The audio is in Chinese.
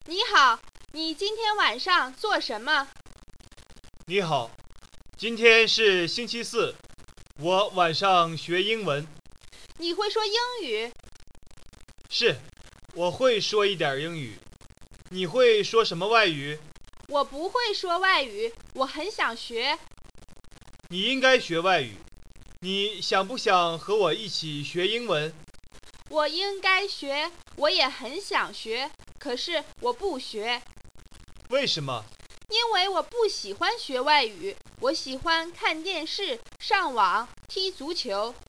你好，你今天晚上做什么？ 你好，今天是星期四，我晚上学英文。 你会说英语？ 是，我会说一点英语。你会说什么外语？ 我不会说外语，我很想学。 你应该学外语。你想不想和我一起学英文？ 我应该学，我也很想学，可是我不学， 为什么？ 因为我不喜欢学外语。我喜欢看电视、上网、踢足球。